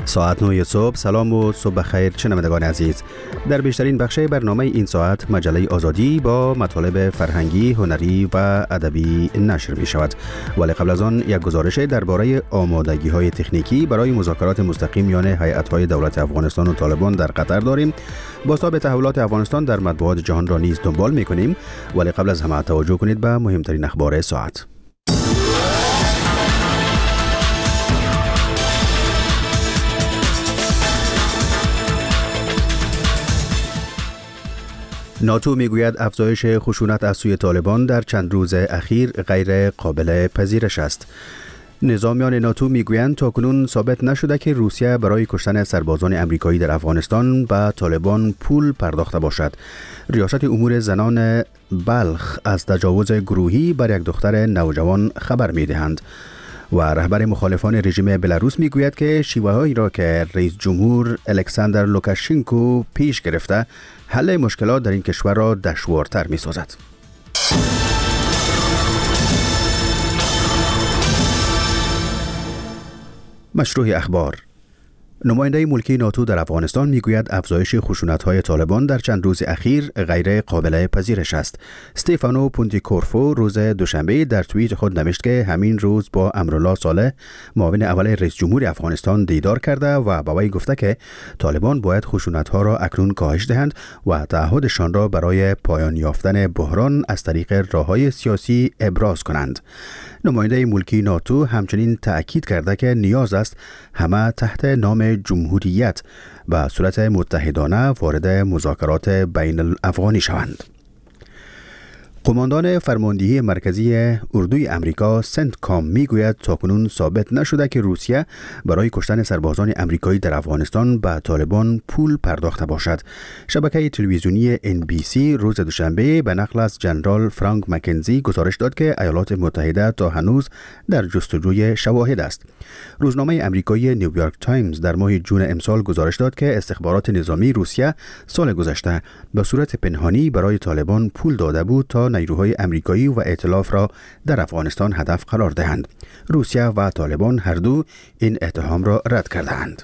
ساعت 9 صبح. سلام و صبح بخیر شنوندگان عزیز. در بیشترین بخش برنامه این ساعت مجله آزادی با مطالب فرهنگی، هنری و ادبی نشر می شود. ولی قبل از آن یک گزارش درباره آمادگی های تکنیکی برای مذاکرات مستقیم میان هیئت های دولت افغانستان و طالبان در قطر داریم. بازتاب تحولات افغانستان در مطبوعات جهان را نیز دنبال می کنیم. ولی قبل از همه توجه کنید به مهمترین اخبار ساعت. ناتو میگوید افزایش خشونت از سوی طالبان در چند روز اخیر غیر قابل پذیرش است. نظامیان ناتو میگویند تاکنون ثابت نشده که روسیه برای کشتن سربازان امریکایی در افغانستان به طالبان پول پرداخته باشد. ریاست امور زنان بلخ از تجاوز گروهی بر یک دختر نوجوان خبر میدهند. و رهبر مخالفان رژیم بلاروس میگوید که شیوه‌هایی را که رئیس جمهور الکساندر لوکاشنکو پیش گرفته حل مشکلات در این کشور را دشوارتر می‌سازد. مشروع اخبار. نماینده ملکی ناتو در افغانستان میگوید افزایش خشونت‌های طالبان در چند روز اخیر غیر قابل پذیرش است. استفانو پونتیکورفو روز دوشنبه در توییت خود نوشت که همین روز با امرالله صالح معاون اول رئیس جمهور افغانستان دیدار کرده و با وی گفته که طالبان باید خشونت‌ها را اکنون کاهش دهند و تعهدشان را برای پایان یافتن بحران از طریق راه‌های سیاسی ابراز کنند. نماینده ملکی ناتو همچنین تأکید کرده که نیاز است همه تحت نام جمهوریت به صورت متحدانه وارد مذاکرات بین الافغانی شوند. قماندان فرماندهی مرکزی اردوی امریکا سنتکام میگوید تاکنون ثابت نشده که روسیه برای کشتن سربازان امریکایی در افغانستان به طالبان پول پرداخته باشد. شبکه تلویزیونی NBC روز دوشنبه به نقل از جنرال فرانک مکنزی گزارش داد که ایالات متحده تا هنوز در جستجوی شواهد است. روزنامه امریکایی نیویورک تایمز در ماه جون امسال گزارش داد که استخبارات نظامی روسیه سال گذشته به صورت پنهانی برای طالبان پول داده بود تا نیروهای امریکایی و ائتلاف را در افغانستان هدف قرار دهند. روسیه و طالبان هر دو این اتهام را رد کردند.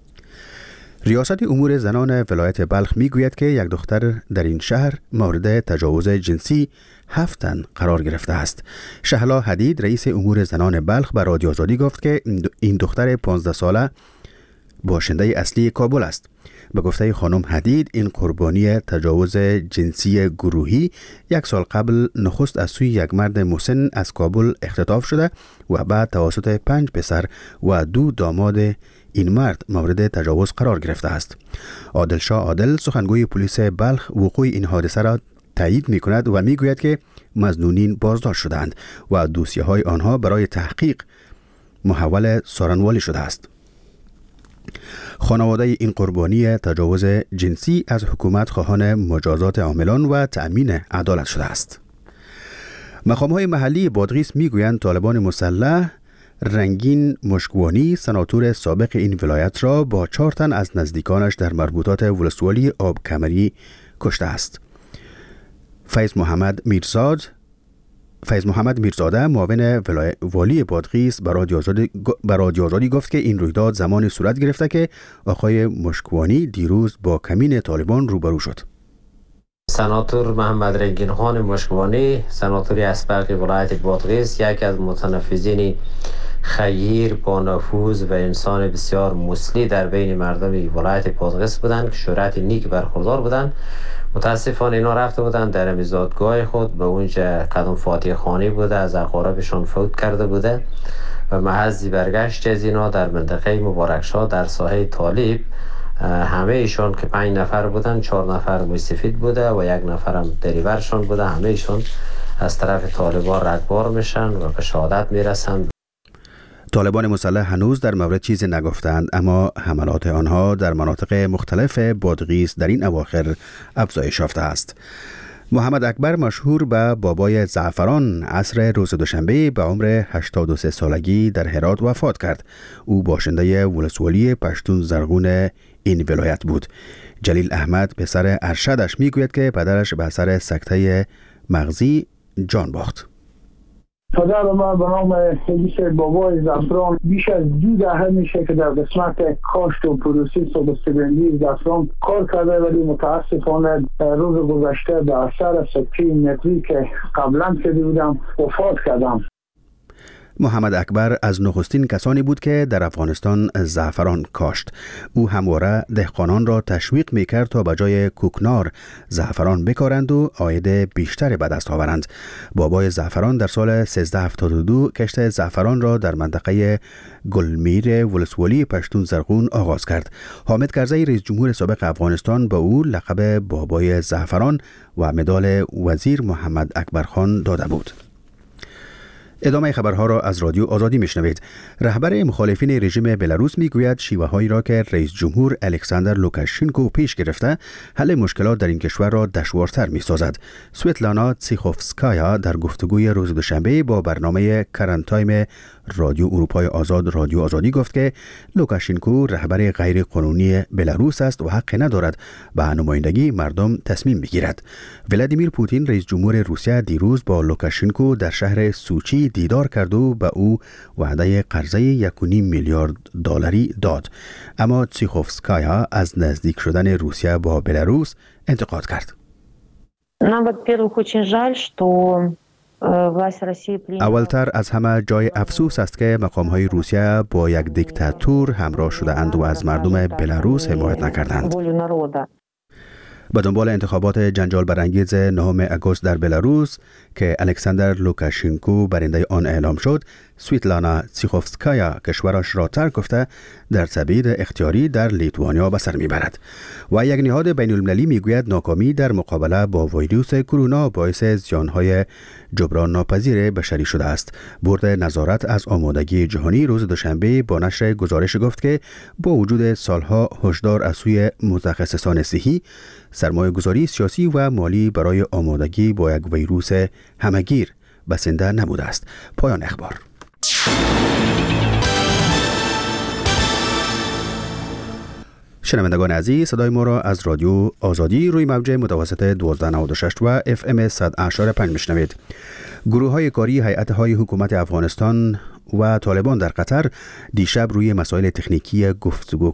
ریاست امور زنان ولایت بلخ میگوید که یک دختر در این شهر مورد تجاوز جنسی 7 تن قرار گرفته است. شهلا حدید رئیس امور زنان بلخ به رادیو آزادی گفت که این دختر 15 ساله باشنده اصلی کابل است. به گفته خانم حدید این قربانی تجاوز جنسی گروهی 1 سال قبل نخست از سوی یک مرد مسن از کابل اختطاف شده و بعد توسط 5 پسر و 2 داماد این مرد مورد تجاوز قرار گرفته است. عادل شاه عادل سخنگوی پلیس بلخ وقوع این حادثه را تایید می کند و می گوید که مظنونین بازداشت شدند و دوسیه های آنها برای تحقیق محول سارنوالی شده است. خانواده این قربانی تجاوز جنسی از حکومت خواهان مجازات عاملان و تأمین عدالت شده است. مقام‌های محلی بادغیس میگویند طالبان مسلح رنگین مشکوانی سناتور سابق این ولایت را با 4 تن از نزدیکانش در مربوطات ولسوالی آب کمری کشته است. فیض محمد میرزاده معاون والی بادغیس به رادیو آزادی گفت که این رویداد زمانی صورت گرفته که آقای مشکوانی دیروز با کمین طالبان روبرو شد. سناتور محمد رنگین خان مشکوانی سناتوری اسبق ولایت بادغیس یکی از متنفذین خیر با نفوذ و انسان بسیار مسلی در بین مردم ولایت بادغیس بودند که شهرت نیک برخوردار بودند. متاسفانه اینا رفته بودند در میزادگاه خود به اونجا قدم فاتح خانی بوده، از اقاربشان فوت کرده بوده و محض برگشت از اینا در منطقه مبارکشاه در ساحه طالب همه ایشون که 5 نفر بودن 4 نفر موسفید بوده و 1 نفر هم دریورشان بوده، همه ایشون از طرف طالبان رگبار میشن و به شهادت میرسند. طالبان مسلح هنوز در مورد چیزی نگفتند، اما حملات آنها در مناطق مختلف بادغیس در این اواخر افزایش یافته است. محمد اکبر مشهور به بابای زعفران عصر روز دوشنبه به عمر 83 سالگی در هرات وفات کرد. او باشنده ولسوالی پشتون زرغون این ولایت بود. جلیل احمد پسر ارشدش میگوید که پدرش به اثر سکته مغزی جان باخت. پدر ما به نام حدیث بابای زعفران بیش از 2 دهه میشه که در قسمت کاشت و پروسس و بسته‌بندی زعفران کار کرده، ولی متاسفانه روز گذشته به اثر سکته نقلی که قبلا شده بودم وفات کردم. محمد اکبر از نخستین کسانی بود که در افغانستان زعفران کاشت. او همواره دهقانان را تشویق میکرد تا به جای کوکنار زعفران بکارند و عاید بیشتری به دست آورند. بابای زعفران در سال 1372 کشت زعفران را در منطقه گلمیر ولسوالی پشتون زرغون آغاز کرد. حامد کرزی رئیس جمهور سابق افغانستان به او لقب بابای زعفران و مدال وزیر محمد اکبر خان داده بود. ادامه خبرها را از رادیو آزادی میشنوید. رهبر مخالفین رژیم بلاروس میگوید شیوه‌هایی را که رئیس جمهور الکساندر لوکاشنکو پیش گرفته حل مشکلات در این کشور را دشوارتر میسازد. سویتلانا تسیخوفسکایا در گفتگوی روز دوشنبه با برنامه کرنت تایم رادیو اروپای آزاد رادیو آزادی گفت که لوکاشنکو رهبر غیر قانونی بلاروس است و حق ندارد به نمایندگی مردم تصمیم بگیرد. ولادیمیر پوتین رئیس جمهور روسیه دیروز با لوکاشنکو در شهر سوچی دیدار کرد و به او وعده قرضه 1.5 میلیارد دلاری داد. اما تسیخوفسکایا از نزدیک شدن روسیه با بلاروس انتقاد کرد. اولتر از همه جای افسوس است که مقام‌های روسیه با یک دیکتاتور همراه شده اند و از مردم بلاروس حمایت نکردند. به دنبال انتخابات جنجال برانگیز 9 آگوست در بلاروس که الکساندر لوکاشنکو برنده آن اعلام شد، سویتلانا تسیخوفسکایا کشورش را ترک گفته در تبعید اختیاری در لیتوانیا به سر میبرد. و یک نهاد بین المللی میگوید ناکامی در مقابله با ویروس کرونا باعث زیانهای جبران ناپذیر بشری شده است. بورد نظارت از آمادگی جهانی روز دوشنبه با نشر گزارش گفت که با وجود سالها هشدار از سوی متخصصان صحی، سرمایه گذاری سیاسی و مالی برای آمادگی با یک ویروس همگیر بسنده نبوده است. پایان اخبار. شنوندگان عزیز، صدای ما را از رادیو آزادی روی موج متوسط 1296 و FM 100.5 میشنوید. گروه های کاری هیئت های حکومت افغانستان و طالبان در قطر دیشب روی مسائل تکنیکی گفتگو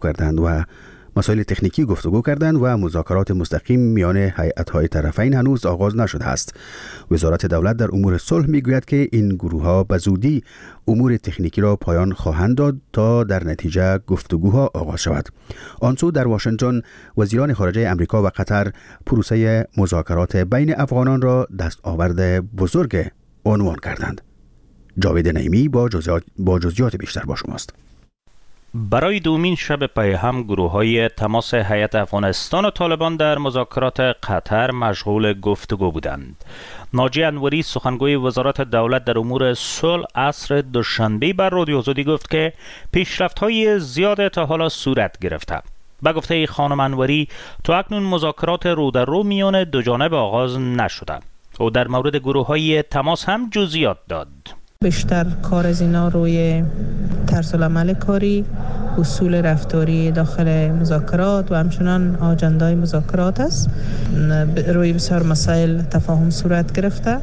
کردند و مذاکرات مستقیم میان هیئت‌های طرفین هنوز آغاز نشده است. وزارت دولت در امور صلح میگوید که این گروه‌ها به زودی امور تکنیکی را پایان خواهند داد تا در نتیجه گفتگوها آغاز شود. آنسو در واشنگتن وزیران خارجه امریکا و قطر پروسه مذاکرات بین افغانان را دستاورد بزرگ عنوان کردند. جاوید نعیمی با جزئیات بیشتر با شماست. برای دومین شب پی هم گروه‌های تماس هیئت افغانستان و طالبان در مذاکرات قطر مشغول گفتگو بودند. ناجی انوری سخنگوی وزارت دولت در امور صلح عصر دوشنبه بر رادیو آزادی گفت که پیشرفت‌های زیاد تا حالا صورت گرفته. به گفته خانم انوری تا اکنون مذاکرات رو در رو میان دو جانب آغاز نشده. او در مورد گروه‌های تماس هم جزئیات داد. بیشتر کار از اینا روی طرز العمل کاری، اصول رفتاری داخل مذاکرات و همچنان آجندای مذاکرات است. روی بسیار مسائل تفاهم صورت گرفته.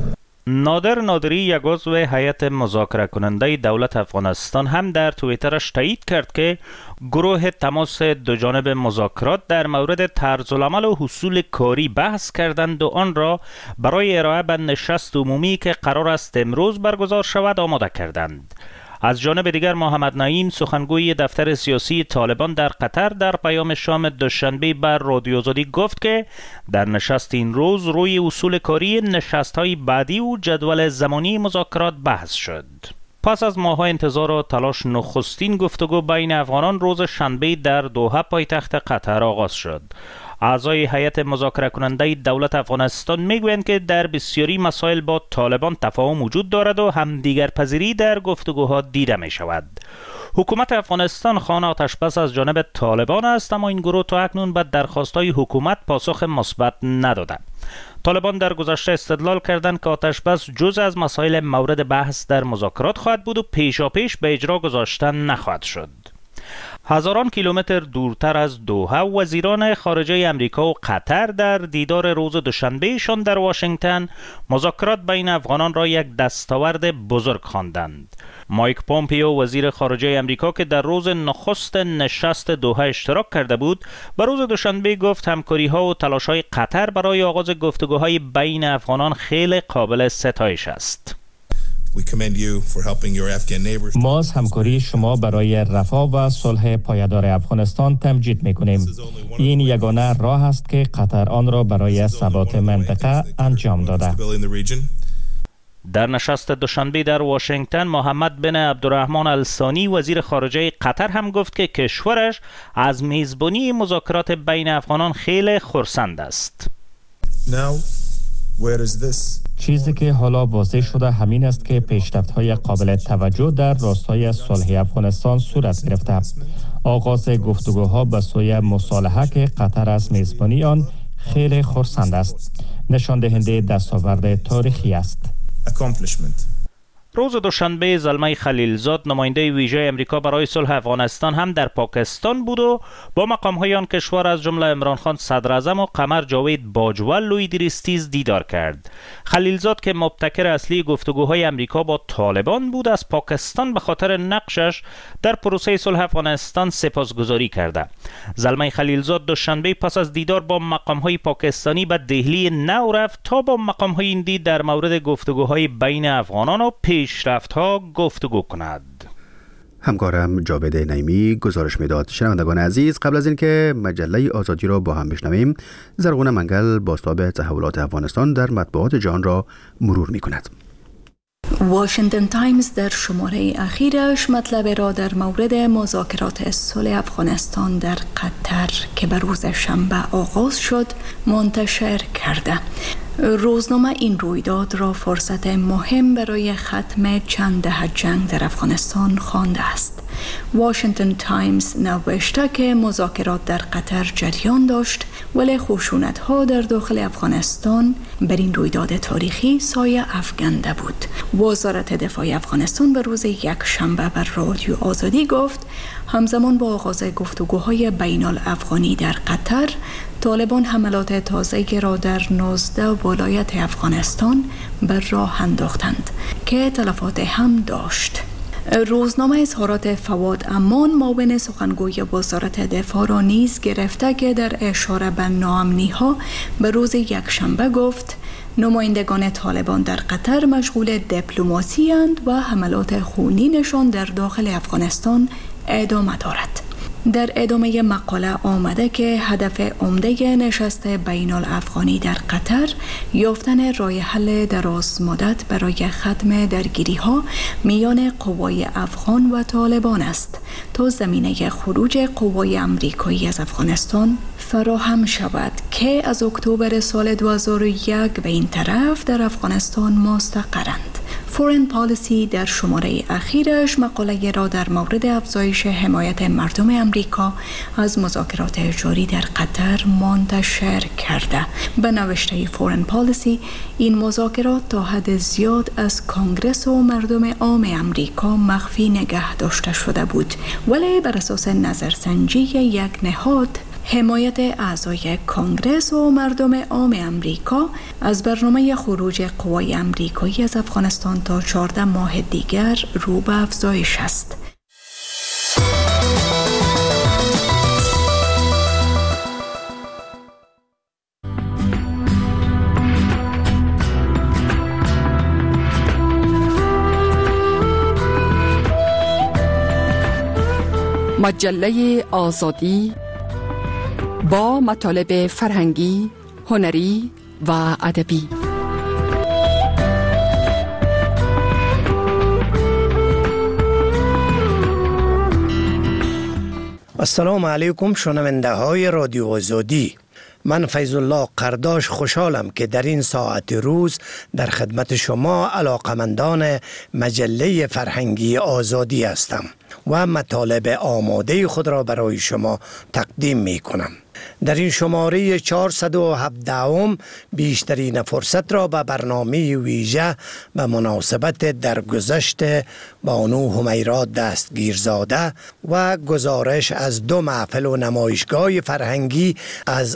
نادر نادری یک عضو هیئت مذاکره کننده دولت افغانستان هم در توییترش تایید کرد که گروه تماس دو جانب مذاکرات در مورد طرز العمل و اصول کاری بحث کردند و آن را برای ارائه به نشست عمومی که قرار است امروز برگزار شود آماده کردند. از جانب دیگر محمد نعیم سخنگوی دفتر سیاسی طالبان در قطر در پیام شام دوشنبه بر رادیو آزادی گفت که در نشست این روز روی اصول کاری نشست‌های بعدی و جدول زمانی مذاکرات بحث شد. پس از ماه‌ها انتظار و تلاش نخستین گفتگو بین افغانان روز شنبه در دوحه پایتخت قطر آغاز شد. اعضای هیئت مذاکره کننده دولت افغانستان میگویند که در بسیاری مسائل با طالبان تفاهم وجود دارد و همدیگر پذیری در گفتگوها دیده می شود. حکومت افغانستان خواهان آتشبس از جانب طالبان است، اما این گروه تا اکنون به درخواست‌های حکومت پاسخ مثبت نداده. طالبان در گذشته استدلال کردند که آتشبس جزء از مسائل مورد بحث در مذاکرات خواهد بود و پیشاپیش به اجرا گذاشته نخواهد شد. هزاران کیلومتر دورتر از دوحه، وزیران خارجه امریکا و قطر در دیدار روز دوشنبهشان در واشنگتن مذاکرات بین افغانان را یک دستاورد بزرگ خواندند. مایک پومپیو وزیر خارجه امریکا که در روز نخست نشست دوحه اشتراک کرده بود، به روز دوشنبه گفت همکاری‌ها و تلاش‌های قطر برای آغاز گفتگوهای بین افغانان خیلی قابل ستایش است. ما از همکاری شما برای رفاه و صلح پایدار افغانستان تمجید می‌کنیم. این یگانه راه است که قطر آن را برای ثبات منطقه انجام داده. در نشست دوشنبه در واشنگتن، محمد بن عبدالرحمن الثانی وزیر خارجه قطر هم گفت که کشورش از میزبانی مذاکرات بین افغانان خیلی خرسند است. چیزی که حالا واضح شده همین است که پیشرفت‌های قابل توجه در راستای صلح افغانستان صورت گرفته. آغاز گفتگوها به سوی مصالحه که قطر از میزبانی آن خیلی خرسند است. نشان دهنده دستاورد تاریخی است. روز دوشنبه زلمه خلیلزاد نماینده ویژه امریکا برای صلح افغانستان هم در پاکستان بود و با مقام‌های آن کشور از جمله عمران خان صدراعظم و قمر جاوید باجوه لویدریستیز دیدار کرد. خلیلزاد که مبتکر اصلی گفتگوهای امریکا با طالبان بود، از پاکستان به خاطر نقشش در پروسه صلح افغانستان سپاسگزاری کرده. زلمه خلیلزاد دوشنبه پس از دیدار با مقام‌های پاکستانی به دهلی نو رفت تا با مقام‌های هندی در مورد گفتگوهای بین افغانان و پیشرفت‌ها گفتگو کند. همکارم جاوید نعیمی گزارش میداد. شنوندگان عزیز، قبل از اینکه مجله آزادی را با هم بشنویم، زرغون منگل بازتاب تحولات افغانستان در مطبوعات جهان را مرور می‌کند. واشنگتن تایمز در شماره اخیرش مطلب را در مورد مذاکرات صلح افغانستان در قطر که به روز شنبه آغاز شد منتشر کرده. روزنامه این رویداد را فرصت مهم برای ختم چند دهه جنگ در افغانستان خوانده است. واشنگتن تایمز نوشته که مذاکرات در قطر جریان داشت، ولی خشونت‌ها در داخل افغانستان بر این رویداد تاریخی سایه افکنده بود. وزارت دفاع افغانستان به روز یکشنبه بر رادیو آزادی گفت همزمان با آغاز گفتگوهای بین الافغانی در قطر، طالبان حملات تازه‌ای را در 19 ولایت افغانستان بر راه انداختند که تلفات هم داشت. روزنامه اظهارات فواد امان معاون سخنگوی وزارت دفاع را نیز گرفته که در اشاره به ناامنی‌ها به روز یکشنبه گفت نمایندگان طالبان در قطر مشغول دیپلماسی اند و حملات خونینشان در داخل افغانستان ادامه دارد. در ادامه مقاله آمده که هدف عمده نشست بین الافغانی در قطر یافتن راه حل دراز مدت برای ختم درگیری‌ها میان قوای افغان و طالبان است تا زمینه خروج قوای امریکایی از افغانستان فراهم شود که از اکتبر سال 2001 به این طرف در افغانستان مستقرند. فورن پالیسی در شماره اخیرش مقاله را در مورد افزایش حمایت مردم امریکا از مذاکرات جاری در قطر منتشر کرده. به نوشته فورن پالیسی، این مذاکرات تا حد زیاد از کانگرس و مردم عام امریکا مخفی نگه داشته شده بود، ولی بر اساس نظرسنجی یک نهاد، حمایت اعضای کانگرس و مردم عام امریکا از برنامه خروج قوای امریکایی از افغانستان تا 14 ماه دیگر رو به افزایش است. مجله آزادی با مطالب فرهنگی، هنری و ادبی. السلام علیکم شنونده های رادیو آزادی. من فیض الله قرداش خوشحالم که در این ساعت روز در خدمت شما علاقمندان مجله فرهنگی آزادی هستم و مطالب آماده خود را برای شما تقدیم می کنم. در این شماره 417 بیشترین فرصت را به برنامه ویژه به مناسبت درگذشت بانو همیرا دستگیرزاده و گزارش از 2 محفل و نمایشگاه فرهنگی از